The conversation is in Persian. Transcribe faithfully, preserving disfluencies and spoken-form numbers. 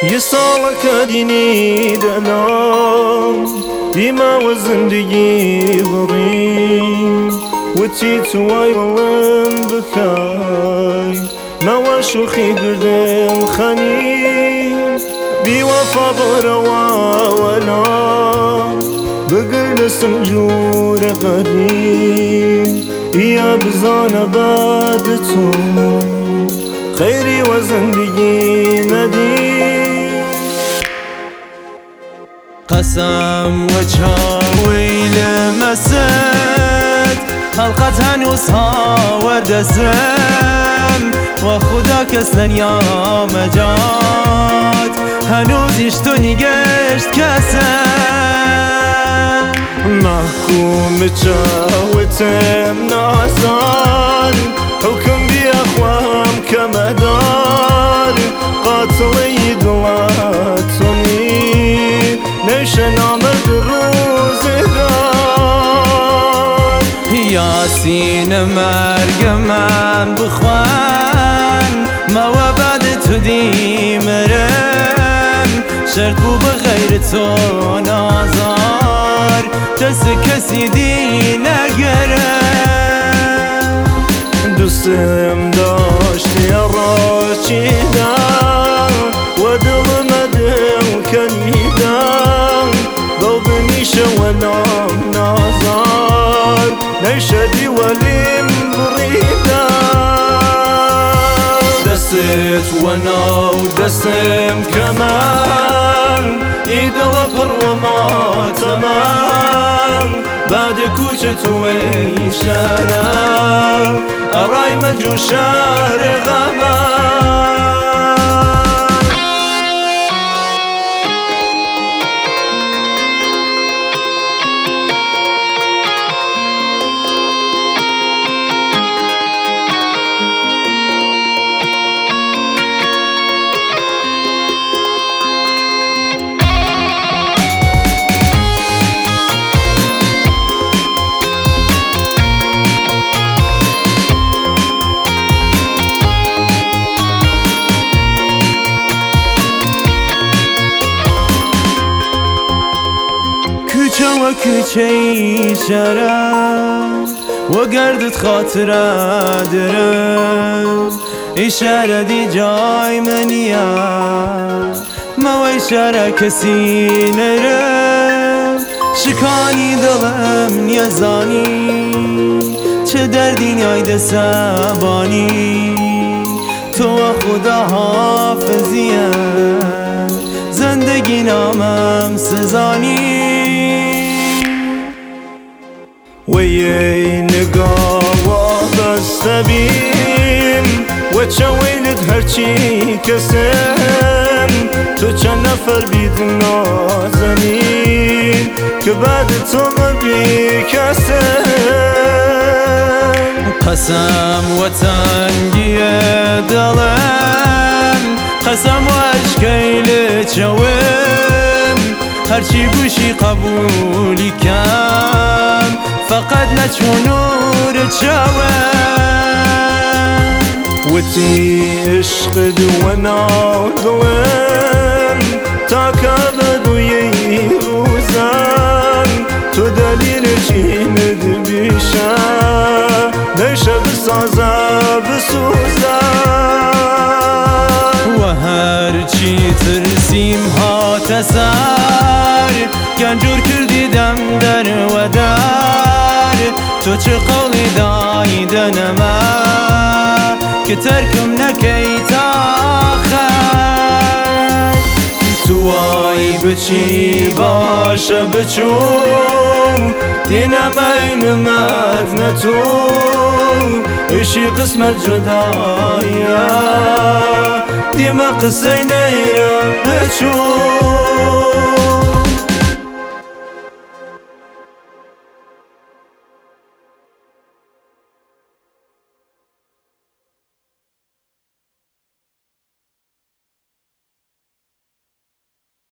یه ساڵەکە دینی دەنام دیماوە زندگی بڕیم وتی توای وەڵم بکای ماوە شوخی گردم خەنیم بیوەفا بڕەوە وەلام بگر لە سنجورە غەریم یا بزانە بەد تۆ خەیری وە زندگی نەدی قسم و چاوی لمست خلقت هنوز هاوردسم و خدا کس دنیا مجاد هنوزش تو نگشت کسم محکوم چاوتم نازان حکم بیاخوام کمدار قاتلی دڵاتونی نوشە نامەرد ڕۆزگار یاسین مەرگە من بخوان مەوە بەد تو دیمرم شەرت بوو بە غەیرە تۆ نازار دەست کەسی دی نەگەرم دوستم داشتی ڕۆچیدا وە دڵمە دڵ کەنیدا بەو بمیشەوە نام نازار نەیشەدی وەلیم بڕیدا دەستت وە ناو دەستم کەمان ئی دڵە پڕ وە ماتەمان بادە کوچە توی شارە ئەڕای مەجوو شارە غەمان کوچەوە کوچەی شەرە وە گەردت خاترە درم ئەی شارە دی جای منیە مەوەی شارە کەسی نەرم شکانی دڵم نیەزانی چه دەردینیای دەسەبانی تۆوە خوددا حافظیە زندگی نامم سزانی وەیەی نگاوە بەستە بیم وە چاوێنت هەرچی کەسم تۆ چەند نەفەر بیدن نازەنین کە بەدت تۆ مەبی کەسم قەسەم وە تەنگیە دڵم قەسەم وە عشقەی لە چەوم هەرچی گوشی قەبولی کەم فقط نەچوونورە چاوم وتی عشقت وە ناو دڵم تاکە بەدوویەی ڕووزان تۆ دەلیلێکی مدبیشە نەیشە بسازە بسوزە وە هەرچی ترسیم هاتە سەر گەنجور کردی دەم دەروەدار تۆ چ قەوڵی دایدە نەما کە تەرکم نەکەی تاخەر توای بچی باشە بچوم دێنەمەینمەت نەتوو ئیشی قسمەت جودایە دیمە قسەی نەیرە نەچوو